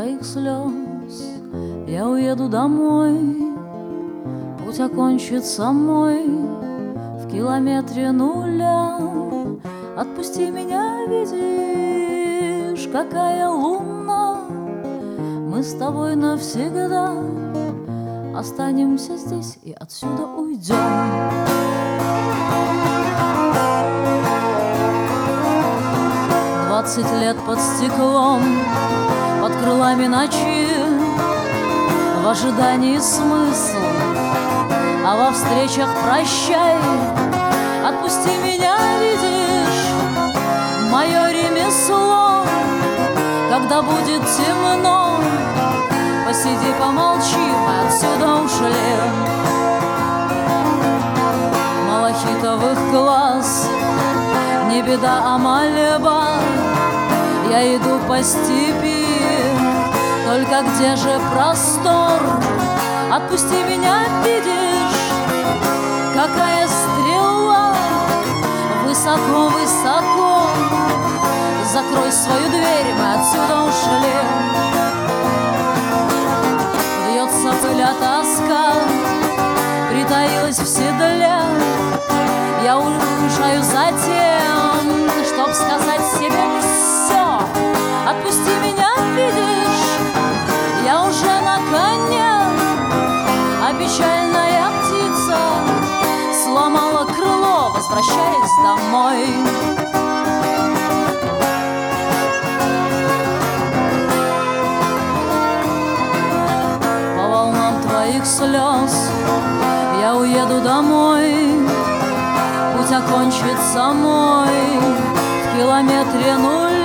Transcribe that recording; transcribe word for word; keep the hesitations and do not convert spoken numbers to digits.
твоих слез я уеду домой. Путь окончится мой в километре нуля. Отпусти меня, видишь, какая луна. Мы с тобой навсегда останемся здесь и отсюда уйдем. Двадцать лет под стеклом, под крылами ночи, в ожидании смысл, а во встречах прощай. Отпусти меня, видишь, мое ремесло. Когда будет темно, посиди, помолчи, мы отсюда ушли. Малахитовых глаз не беда, а мольба. Я иду по степи, только где же простор? Отпусти меня, видишь, какая стрела высоко-высоко. Закрой свою дверь, мы отсюда ушли. Вьется пыль, а тоска притаилась в седле. Я уезжаю за тем, чтоб сказать себе все. Отпусти меня, видишь, я уже на коне, а печальная птица сломала крыло, возвращаясь домой. По волнам твоих слез я уеду домой. Путь окончится мой в километре нуль.